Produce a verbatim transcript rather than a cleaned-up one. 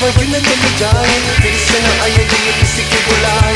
यूं न चली जाए, फिर से न आए दिल किसी की बुला